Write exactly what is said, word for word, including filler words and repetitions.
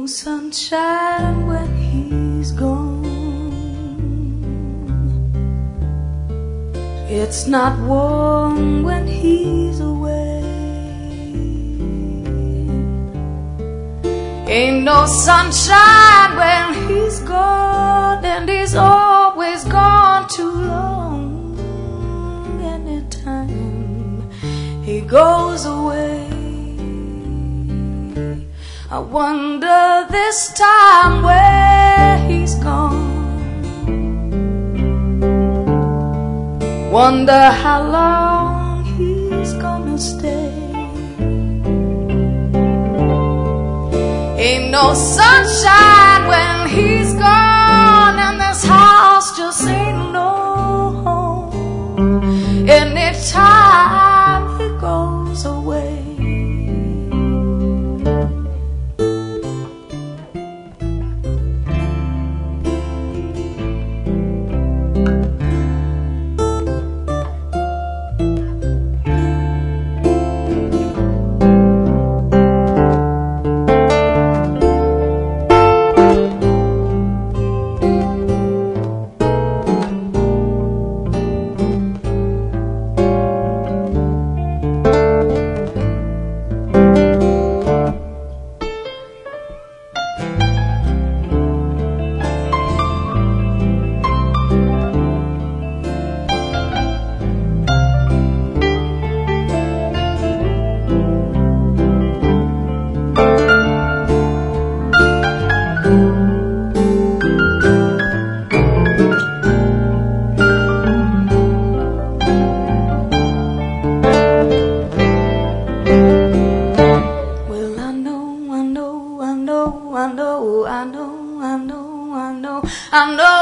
no sunshine when he's gone. It's not warm when he's away. Ain't no sunshine when he's gone, and he's always gone too long. Anytime he goes away, I wonder this time where he's gone. Wonder how long he's gonna stay. Ain't no sunshine when he's gone, and this house just ain't no home. Anytime he goes away. I know, I know, I know, I know, I know.